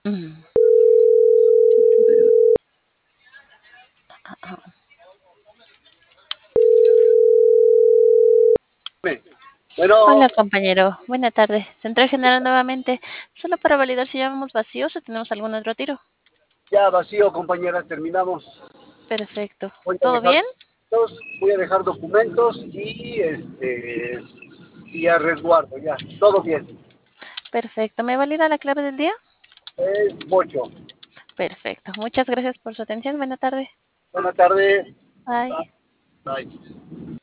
Mm. Bueno, Hola, compañero. Buena tarde. Central General nuevamente. Solo para validar si llevamos vacíos o tenemos algún otro tiro. ya vacío, compañera, terminamos. Perfecto. Voy a ¿Todo dejar bien? documentos, voy a dejar documentos y a resguardo, ya, todo bien. Perfecto. ¿Me valida la clave del día? Es Bocho. Perfecto. Muchas gracias por su atención. Buena tarde. Buena tarde. Bye. Bye.